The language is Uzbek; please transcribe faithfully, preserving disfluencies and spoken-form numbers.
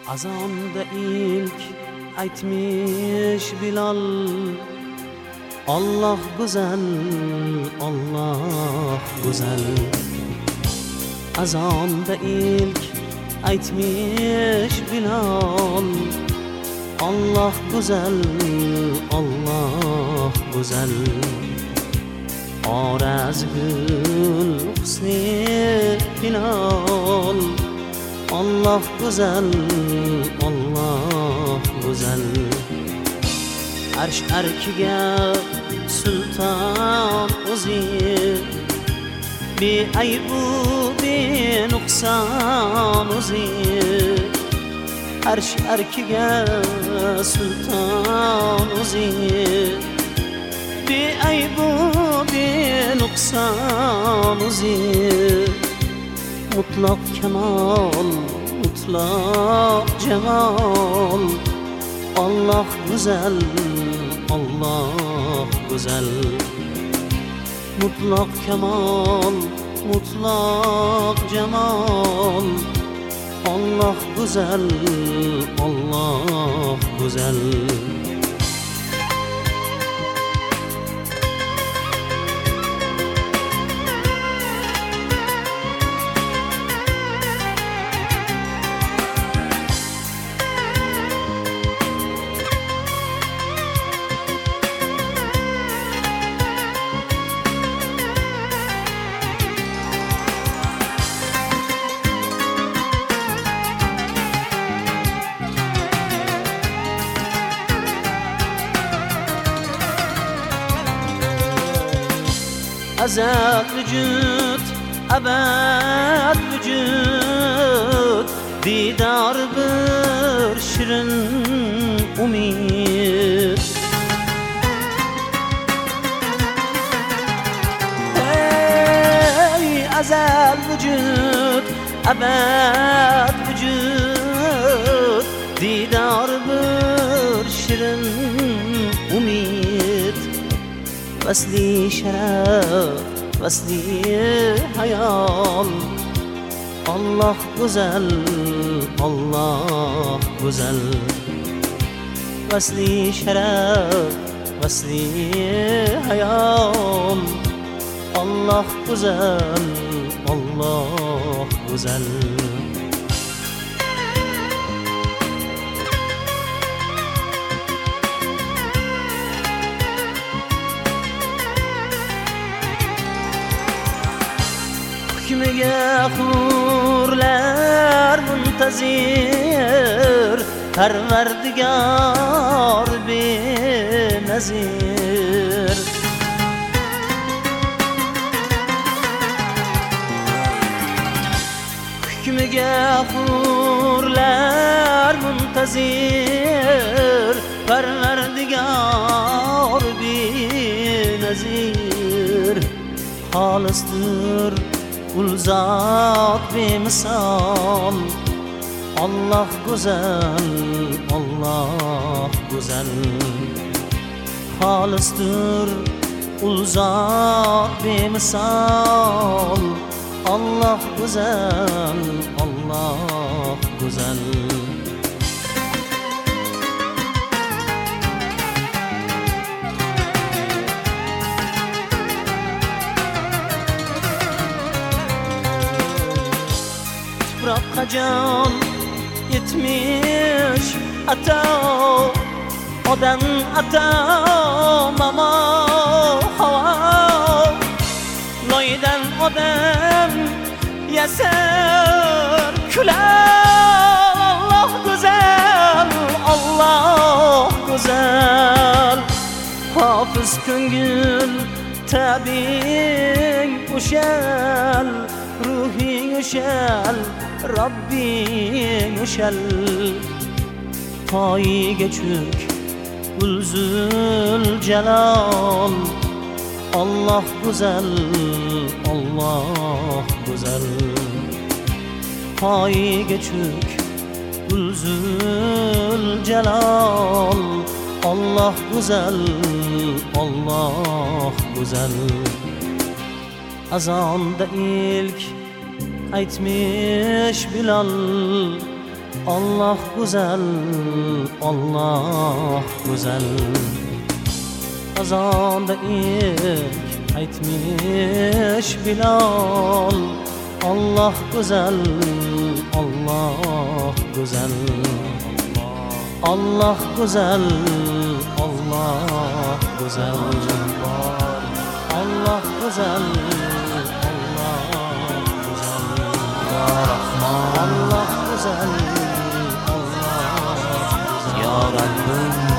Azonda ilk aytmish Bilal, Alloh go'zal, Alloh go'zal. Azonda ilk aytmish Bilal, Alloh go'zal, Alloh go'zal. Orazgul husni Bilal, Alloh go'zal, Alloh go'zal. Arsh arkiga sulton o'zi, beaybu benuqson o'zi. Arsh arkiga sulton o'zi, beaybu benuqson o'zi. Mutlaq kamol, mutlaq jamol, Alloh go'zal, Alloh go'zal. Mutlaq kamol, mutlaq jamol, Alloh go'zal, Alloh go'zal. Azad vücut, abad vücut, didar bir şirin umid. Hey azal vücut, abad vücut, didar bir şirin umid. Vasli şeref, vasli hayal, Allah güzel, Allah güzel. Vasli şeref, vasli hayal, Allah güzel, Allah güzel. Hükmüge hurlar muntazir, Perverdigar benazir. Hükmüge hurlar muntazir, Perverdigar benazir. Halistir Ulzat bemisal, Allah güzel, Allah güzel. Halistir ulzat bemisal, Allah güzel, Allah güzel. Tuproqqa jon yetmish ata, odam ata mamo havo. Loydan odam yasar kular, Alloh go'zal, Alloh go'zal. Hofiz ko'ngil tabing o'shal, ruhing o'shal, Rabbing o'shal. Poyiga cho'k Ulzul jalol, Allah go'zal, Allah go'zal. Poyiga cho'k Ulzul jalol, Allah go'zal, Allah go'zal. Azonda ilk aytmish Bilal, Allah güzel, Allah güzel. Azanda ilk aytmış Bilal, Allah güzel, Allah güzel. Allah güzel, Allah güzel. Allah güzel, Allah güzel. Ya Rahman, Allah güzel, Allah güzel. Ya Rabbim